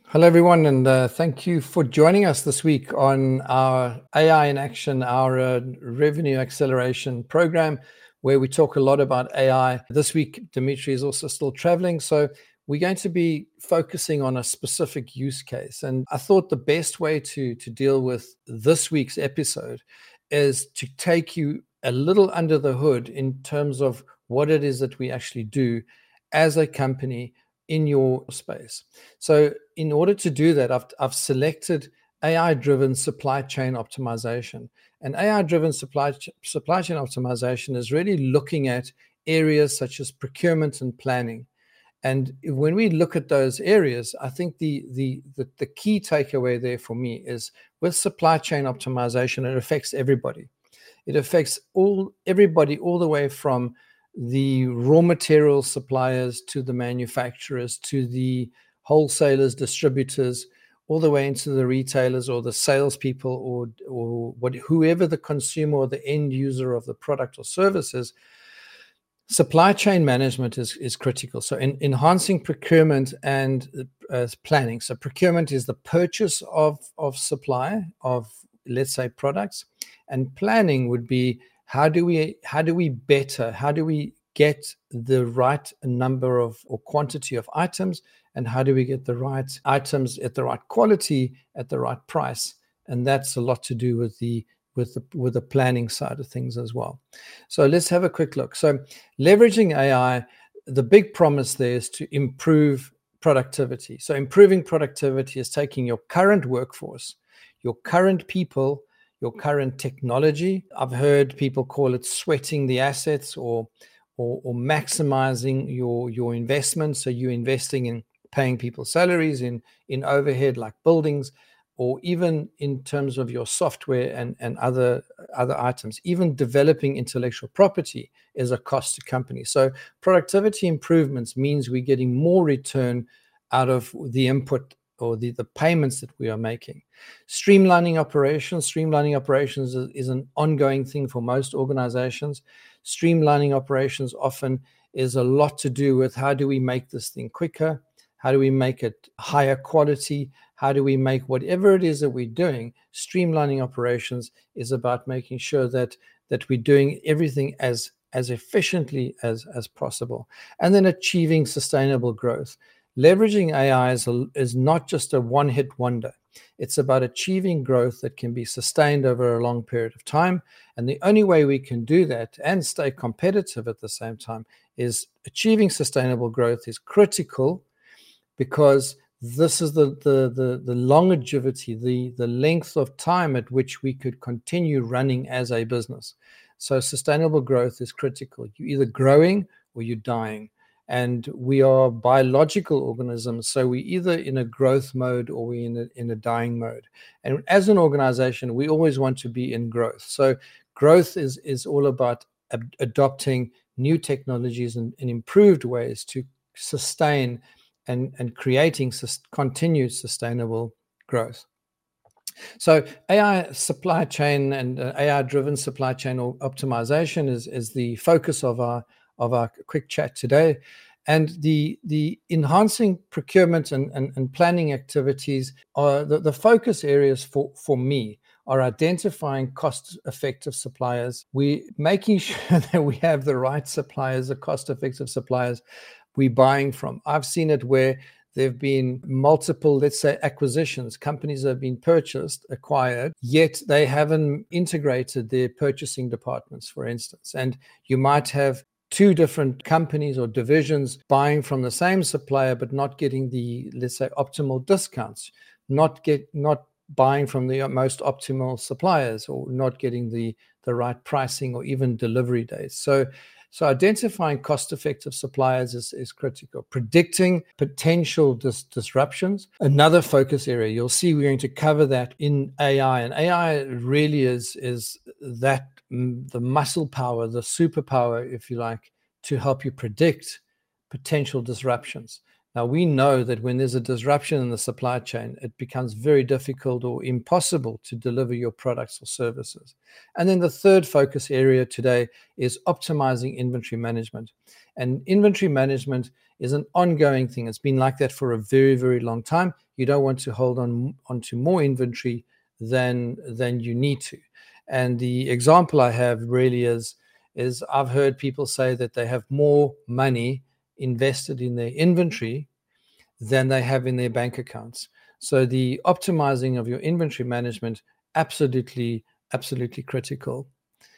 Hello, everyone, and thank you for joining us this week on our AI in Action, our revenue acceleration program, where we talk a lot about AI. This week, Dimitri is also still traveling, so we're going to be focusing on a specific use case. And I thought the best way to deal with this week's episode is to take you a little under the hood in terms of what it is that we actually do as a company in your space. So in order to do that, I've selected AI-driven supply chain optimization. And AI-driven supply chain optimization is really looking at areas such as procurement and planning. And when we look at those areas, I think the key takeaway there for me is with supply chain optimization, it affects everybody. It affects everybody all the way from the raw material suppliers to the manufacturers to the wholesalers, distributors, all the way into the retailers or the salespeople or whoever the consumer or the end user of the product or services. Supply chain management is critical. So enhancing procurement and planning. So procurement is the purchase of supply of, let's say, products, and planning would be how do we get the right number of or quantity of items, and how do we get the right items at the right quality at the right price. And that's a lot to do with the planning side of things as well. So let's have a quick look. So leveraging AI, the big promise there is to improve productivity. So improving productivity is taking your current workforce, your current people, your current technology. I've heard people call it sweating the assets or maximizing your investment. So you're investing in paying people salaries, in overhead like buildings, or even in terms of your software and other items. Even developing intellectual property is a cost to companies. So productivity improvements means we're getting more return out of the input or the payments that we are making. Streamlining operations is an ongoing thing for most organizations. Streamlining operations often is a lot to do with how do we make this thing quicker? How do we make it higher quality? How do we make whatever it is that we're doing? Streamlining operations is about making sure that we're doing everything as efficiently as possible. And then achieving sustainable growth. Leveraging AI is not just a one-hit wonder. It's about achieving growth that can be sustained over a long period of time. And the only way we can do that and stay competitive at the same time is achieving sustainable growth is critical, because this is the longevity, the length of time at which we could continue running as a business. So sustainable growth is critical. You're either growing or you're dying. And we are biological organisms, so we're either in a growth mode or we're in a dying mode. And as an organization, we always want to be in growth. So growth is all about adopting new technologies and improved ways to sustain and creating continued sustainable growth. So AI supply chain and AI-driven supply chain optimization is the focus of our quick chat today. And the enhancing procurement and planning activities are the focus areas for me are identifying cost-effective suppliers. We making sure that we have the right suppliers, the cost-effective suppliers we're buying from. I've seen it where there've been multiple, let's say, acquisitions. Companies have been acquired, yet they haven't integrated their purchasing departments, for instance. And you might have two different companies or divisions buying from the same supplier, but not getting the, let's say, optimal discounts, not buying from the most optimal suppliers, or not getting the right pricing or even delivery days. So identifying cost-effective suppliers is critical. Predicting potential disruptions, another focus area. You'll see we're going to cover that in AI. And AI really is that the muscle power, the superpower, if you like, to help you predict potential disruptions. Now, we know that when there's a disruption in the supply chain, it becomes very difficult or impossible to deliver your products or services. And then the third focus area today is optimizing inventory management. And inventory management is an ongoing thing. It's been like that for a very, very long time. You don't want to hold onto more inventory than you need to. And the example I have really is I've heard people say that they have more money invested in their inventory than they have in their bank accounts. So the optimizing of your inventory management, absolutely critical.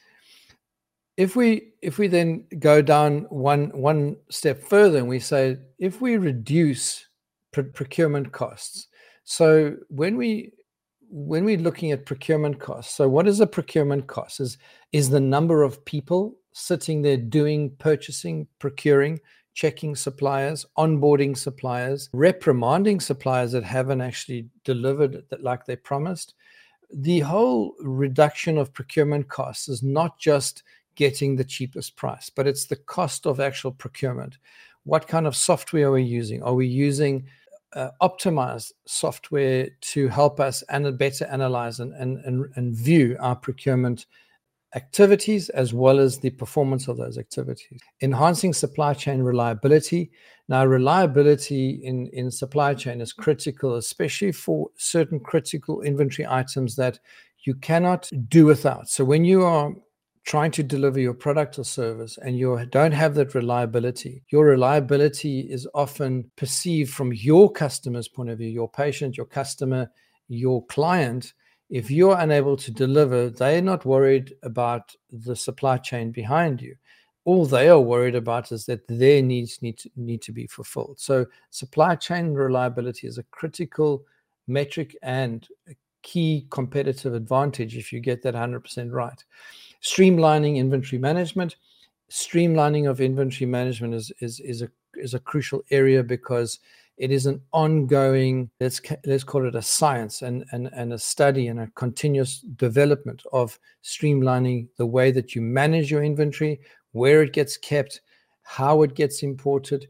If we then go down one step further and we say, if we reduce procurement costs, so when we're looking at procurement costs, so what is a procurement cost? Is the number of people sitting there doing purchasing, procuring, checking suppliers, onboarding suppliers, reprimanding suppliers that haven't actually delivered like they promised. The whole reduction of procurement costs is not just getting the cheapest price, but it's the cost of actual procurement. What kind of software are we using? Are we using optimized software to help us better analyze and view our procurement activities as well as the performance of those activities? Enhancing supply chain reliability. Now, reliability in supply chain is critical, especially for certain critical inventory items that you cannot do without. So when you are trying to deliver your product or service and you don't have that reliability, your reliability is often perceived from your customer's point of view, your patient, your customer, your client. If you're unable to deliver, they're not worried about the supply chain behind you. All they are worried about is that their needs need to be fulfilled. So supply chain reliability is a critical metric and a key competitive advantage if you get that 100% right. Streamlining inventory management. Streamlining of inventory management is a crucial area because it is an ongoing, let's call it a science and a study and a continuous development of streamlining the way that you manage your inventory, where it gets kept, how it gets imported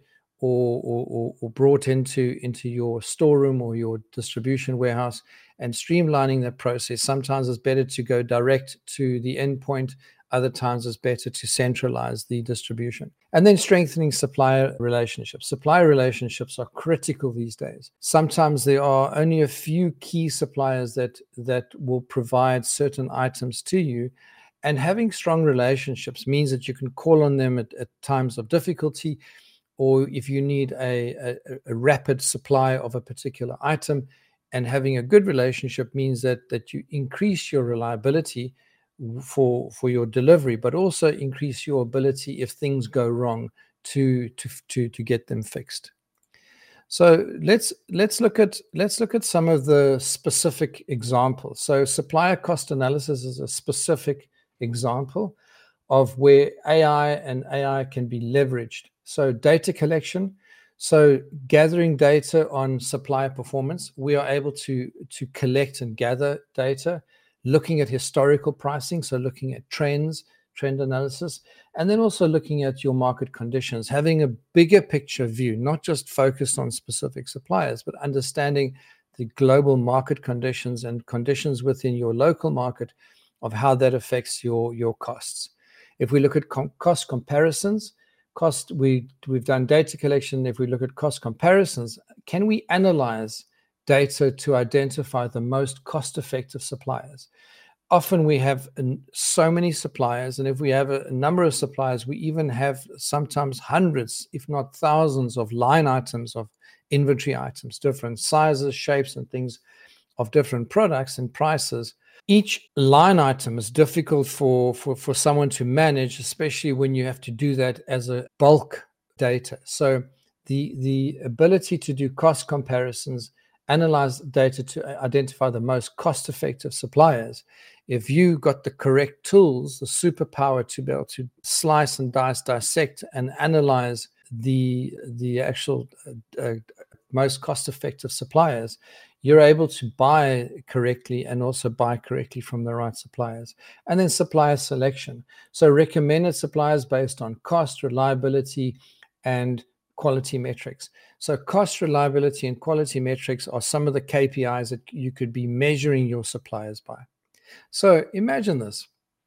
or brought into your storeroom or your distribution warehouse, and streamlining that process. Sometimes it's better to go direct to the endpoint. Other times it's better to centralize the distribution. And then strengthening supplier relationships. Supplier relationships are critical these days. Sometimes there are only a few key suppliers that will provide certain items to you. And having strong relationships means that you can call on them at times of difficulty, or if you need a rapid supply of a particular item. And having a good relationship means that you increase your reliability for your delivery, but also increase your ability if things go wrong to get them fixed. So let's look at some of the specific examples. So supplier cost analysis is a specific example of where AI can be leveraged. So data collection. So gathering data on supplier performance, we are able to collect and gather data, looking at historical pricing, so looking at trend analysis, and then also looking at your market conditions, having a bigger picture view, not just focused on specific suppliers, but understanding the global market conditions and conditions within your local market of how that affects your costs. If we look at cost comparisons, we've done data collection. If we look at cost comparisons, can we analyze data to identify the most cost-effective suppliers? Often we have so many suppliers, and if we have a number of suppliers, we even have sometimes hundreds, if not thousands, of line items of inventory items, different sizes, shapes, and things of different products and prices. Each line item is difficult for someone to manage, especially when you have to do that as a bulk data. So the ability to do cost comparisons, analyze data to identify the most cost-effective suppliers. If you got the correct tools, the superpower to be able to slice and dissect and analyze the actual most cost-effective suppliers, you're able to buy correctly and also buy correctly from the right suppliers. And then supplier selection. So recommended suppliers based on cost, reliability, and quality metrics. So cost, reliability, and quality metrics are some of the KPIs that you could be measuring your suppliers by. So imagine this.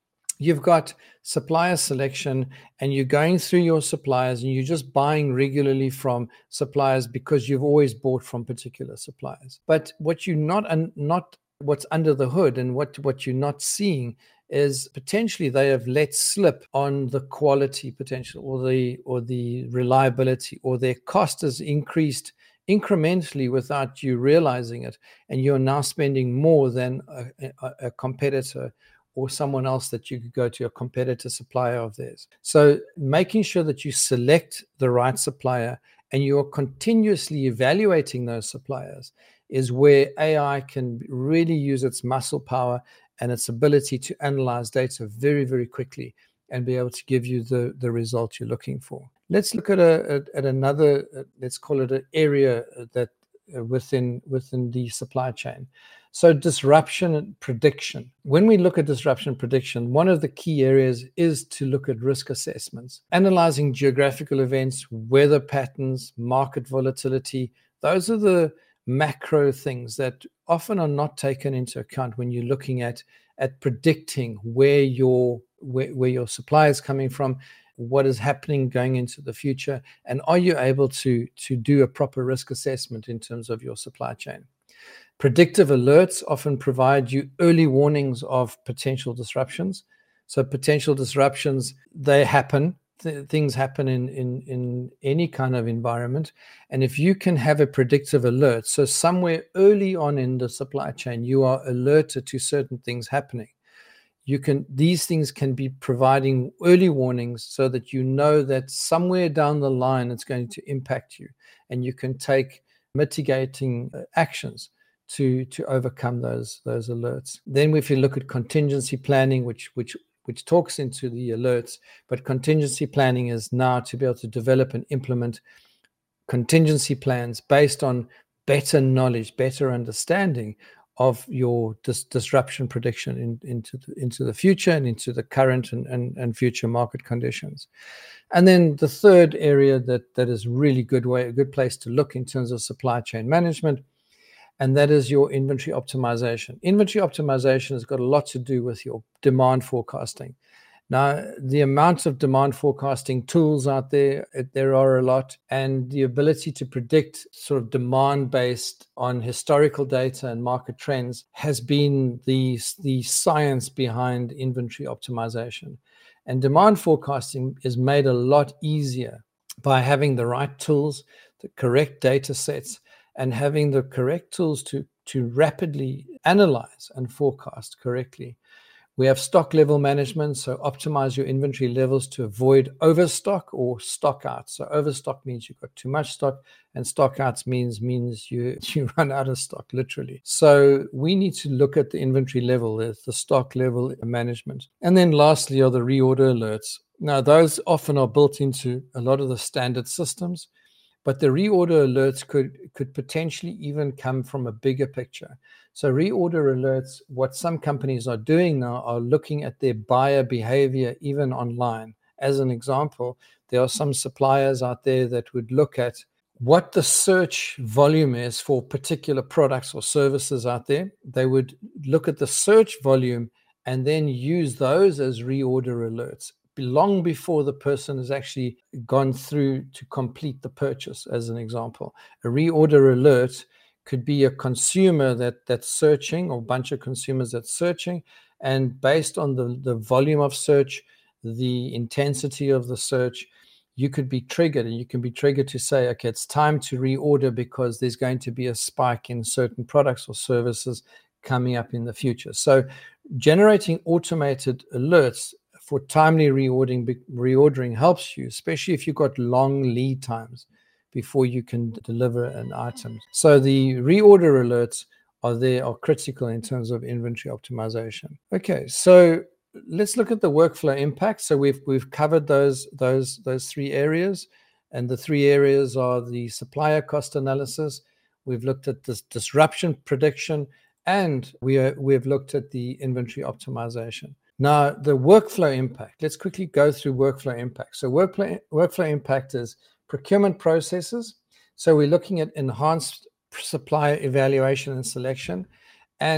you've got supplier selection and you're going through your suppliers and you're just buying regularly from suppliers because you've always bought from particular suppliers. But what you're not what's under the hood and what you're not seeing is potentially they have let slip on the quality potential or the reliability, or their cost has increased incrementally without you realizing it, and you're now spending more than a competitor or someone else that you could go to, a competitor supplier of theirs. So making sure that you select the right supplier and you're continuously evaluating those suppliers is where AI can really use its muscle power and its ability to analyze data very, very quickly and be able to give you the result you're looking for. Let's look at another, let's call it an area that within the supply chain. So disruption and prediction. When we look at disruption prediction, one of the key areas is to look at risk assessments, analyzing geographical events, weather patterns, market volatility. Those are the macro things that often are not taken into account when you're looking at predicting where your supply is coming from, what is happening going into the future, and are you able to do a proper risk assessment in terms of your supply chain. Predictive alerts often provide you early warnings of potential disruptions. So potential disruptions, they happen. Things happen in any kind of environment. And if you can have a predictive alert, so somewhere early on in the supply chain, you are alerted to certain things happening. These things can be providing early warnings so that you know that somewhere down the line it's going to impact you, and you can take mitigating actions to overcome those alerts. Then if you look at contingency planning, which talks into the alerts, but contingency planning is now to be able to develop and implement contingency plans based on better knowledge, better understanding of your disruption prediction into the future and into the current and future market conditions. And then the third area that is really a good place to look in terms of supply chain management, and that is your inventory optimization. Inventory optimization has got a lot to do with your demand forecasting. Now, the amount of demand forecasting tools out there are a lot, and the ability to predict sort of demand based on historical data and market trends has been the science behind inventory optimization. And demand forecasting is made a lot easier by having the right tools, the correct data sets, and having the correct tools to rapidly analyze and forecast correctly. We have stock level management, so optimize your inventory levels to avoid overstock or stock out. So overstock means you've got too much stock, and stock outs means you run out of stock, literally. So we need to look at the inventory level, the stock level management. And then lastly are the reorder alerts. Now, those often are built into a lot of the standard systems, but the reorder alerts could potentially even come from a bigger picture. So reorder alerts, what some companies are doing now are looking at their buyer behavior even online. As an example, there are some suppliers out there that would look at what the search volume is for particular products or services out there. They would look at the search volume and then use those as reorder alerts long before the person has actually gone through to complete the purchase, as an example. A reorder alert could be a consumer that's searching, or a bunch of consumers that's searching, and based on the volume of search, the intensity of the search, you could be triggered, and you can be triggered to say, okay, it's time to reorder because there's going to be a spike in certain products or services coming up in the future. So generating automated alerts for timely reordering helps you, especially if you've got long lead times before you can deliver an item. So the reorder alerts are critical in terms of inventory optimization. Okay, so let's look at the workflow impact. So we've covered those three areas, and the three areas are the supplier cost analysis. We've looked at this disruption prediction, and we've looked at the inventory optimization. Now, the workflow impact. Let's quickly go through workflow impact. So workflow impact is procurement processes. So we're looking at enhanced supplier evaluation and selection, and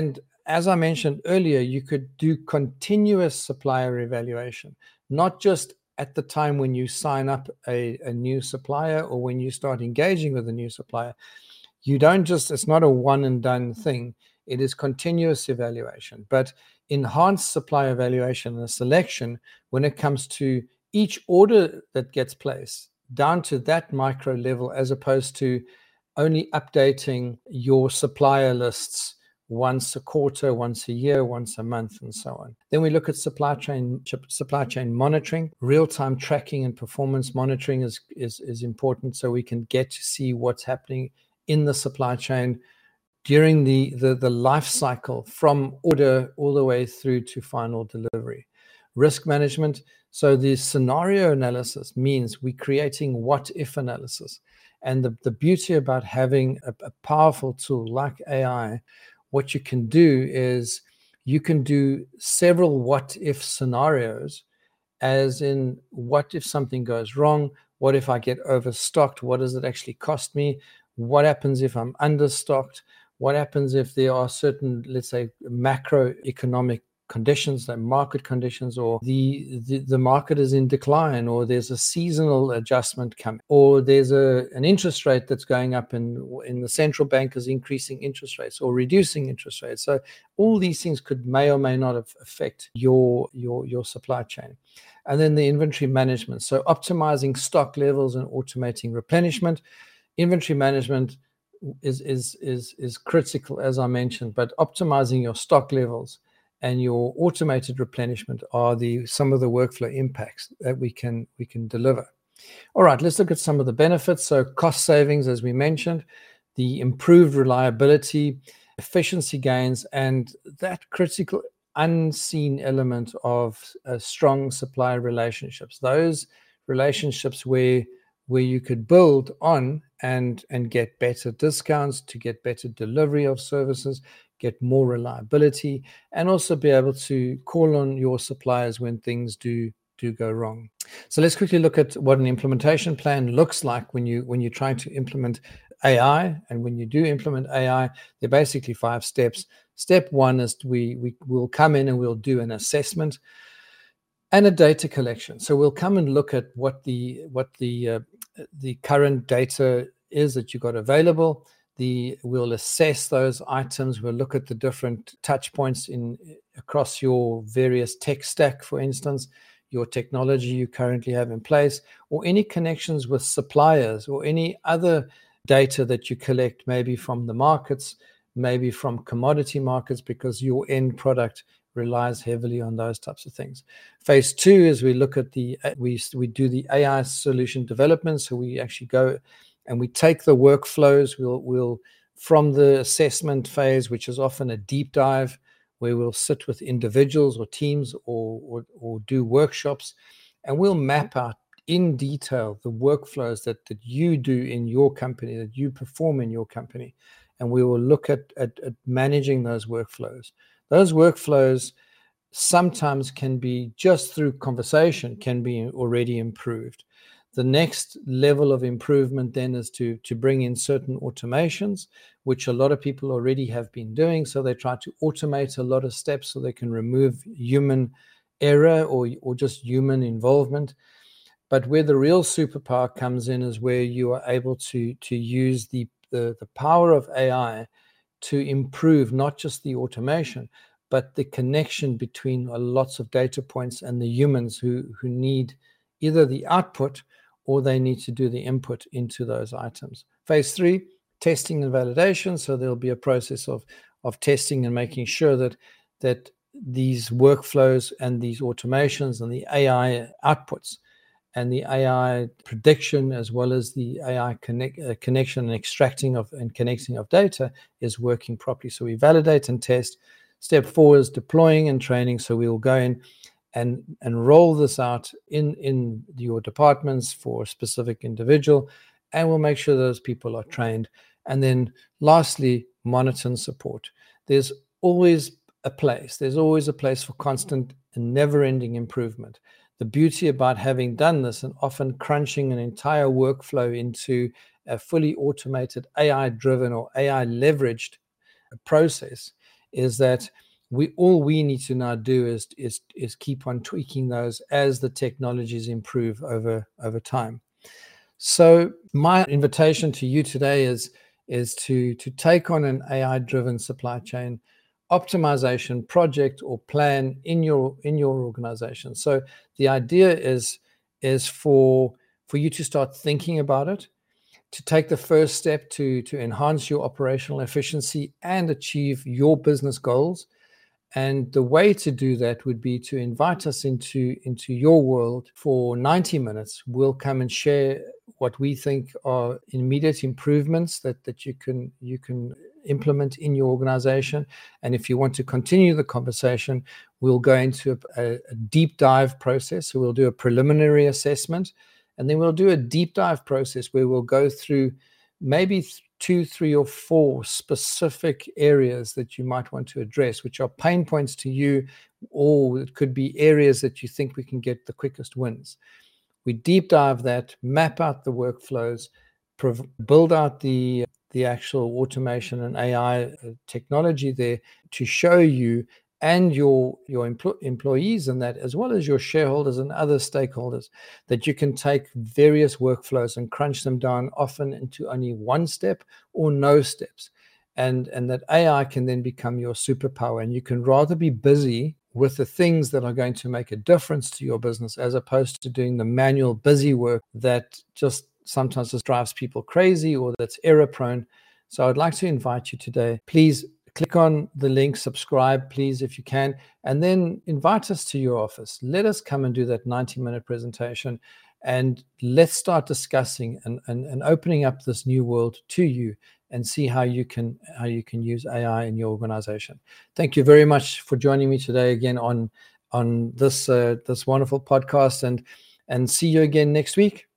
as I mentioned earlier, you could do continuous supplier evaluation, not just at the time when you sign up a new supplier or when you start engaging with a new supplier. You don't just, it's not a one and done thing. It is continuous evaluation, but enhanced supply evaluation and selection when it comes to each order that gets placed down to that micro level, as opposed to only updating your supplier lists once a quarter, once a year, once a month, and so on. Then we look at supply chain monitoring. Real-time tracking and performance monitoring is important, so we can get to see what's happening in the supply chain during the life cycle, from order all the way through to final delivery. Risk management. So the scenario analysis means we're creating what if analysis. And the beauty about having a powerful tool like AI, what you can do is you can do several what if scenarios, as in, what if something goes wrong? What if I get overstocked? What does it actually cost me? What happens if I'm understocked? What happens if there are certain, let's say, macroeconomic conditions, like market conditions, or the market is in decline, or there's a seasonal adjustment coming, or there's an interest rate that's going up, and the central bank is increasing interest rates or reducing interest rates. So all these things may or may not affect your supply chain. And then the inventory management. So optimizing stock levels and automating replenishment. Inventory management is critical, as I mentioned, but optimizing your stock levels and your automated replenishment are some of the workflow impacts that we can deliver. All right, let's look at some of the benefits. So cost savings, as we mentioned, the improved reliability, efficiency gains, and that critical unseen element of strong supplier relationships. Those relationships where you could build on and get better discounts, to get better delivery of services, get more reliability, and also be able to call on your suppliers when things do go wrong. So let's quickly look at what an implementation plan looks like when you're trying to implement AI. And when you do implement AI, there are basically 5 steps. Step 1 is we will come in and we'll do an assessment and a data collection. So we'll come and look at what the current data is that you got available. We'll assess those items. We'll look at the different touch points across your various tech stack, for instance, your technology you currently have in place, or any connections with suppliers, or any other data that you collect, maybe from the markets, maybe from commodity markets, because your end product relies heavily on those types of things. Phase 2 is we look at we do the AI solution development. So we actually go and we take the workflows. We'll from the assessment phase, which is often a deep dive, where we'll sit with individuals or teams or do workshops, and we'll map out in detail the workflows that you do in your company, that you perform in your company, and we will look at managing those workflows. Those workflows sometimes can be, just through conversation, can be already improved. The next level of improvement then is to bring in certain automations, which a lot of people already have been doing. So they try to automate a lot of steps so they can remove human error or just human involvement. But where the real superpower comes in is where you are able to use the power of AI to improve not just the automation, but the connection between lots of data points and the humans who need either the output or they need to do the input into those items. Phase 3, testing and validation. So there'll be a process of testing and making sure that these workflows and these automations and the AI outputs and the AI prediction, as well as the AI connection and extracting and connecting of data, is working properly. So we validate and test. Step 4 is deploying and training. So we will go in and roll this out in your departments for a specific individual, and we'll make sure those people are trained. And then lastly, monitor and support. There's always a place for constant and never-ending improvement. The beauty about having done this and often crunching an entire workflow into a fully automated, AI-driven or AI-leveraged process is that we need to now do is keep on tweaking those as the technologies improve over time. So my invitation to you today is to take on an AI-driven supply chain optimization project or plan in your organization. So the idea is for you to start thinking about it, to take the first step to enhance your operational efficiency and achieve your business goals. And the way to do that would be to invite us into your world for 90 minutes. We'll come and share what we think are immediate improvements that you can implement in your organization. And if you want to continue the conversation, we'll go into a deep dive process. So we'll do a preliminary assessment, and then we'll do a deep dive process where we'll go through maybe 2, 3, or 4 specific areas that you might want to address, which are pain points to you, or it could be areas that you think we can get the quickest wins. We deep dive that, map out the workflows, build out the actual automation and AI technology there to show you and your employees and that, as well as your shareholders and other stakeholders, that you can take various workflows and crunch them down often into only one step or no steps. And that AI can then become your superpower, and you can rather be busy with the things that are going to make a difference to your business as opposed to doing the manual busy work that just sometimes just drives people crazy or that's error prone. So I'd like to invite you today, please click on the link, subscribe, please, if you can, and then invite us to your office. Let us come and do that 90-minute presentation, and let's start discussing and opening up this new world to you and see how you can use AI in your organization. Thank you very much for joining me today again on this wonderful podcast, and see you again next week.